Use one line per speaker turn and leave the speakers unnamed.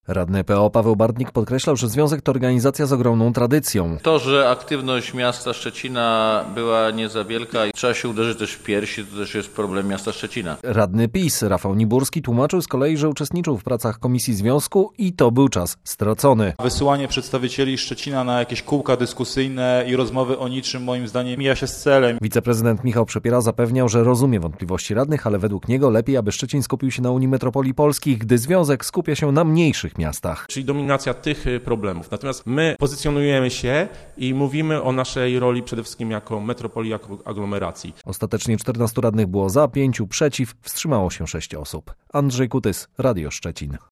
Radny PO Paweł Bartnik podkreślał, że związek to organizacja z ogromną tradycją.
To, że aktywność miasta Szczecina była nie za wielka i trzeba się uderzyć też w piersi, to też jest problem miasta Szczecina.
Radny PiS Rafał Niburski tłumaczył z kolei, że uczestniczył w pracach komisji związku i to był czas stracony.
Wysyłanie przedstawicieli Szczecina na jakieś kółka dyskusyjne i rozmowy o niczym moim zdaniem mija się z celem.
Wiceprezydent Michał Przepiera zapewniał, że rozumie wątpliwości radnych, ale według niego lepiej, aby Szczecin skupił się na Unii Metropolii Polskich, gdy związek skupia się na mniejszych miastach.
Czyli dominacja tych problemów. Natomiast my pozycjonujemy się i mówimy o naszej roli przede wszystkim jako metropolii, jako aglomeracji.
Ostatecznie 14 radnych było za, 5 przeciw, wstrzymało się 6 osób. Andrzej Kutys, Radio Szczecin.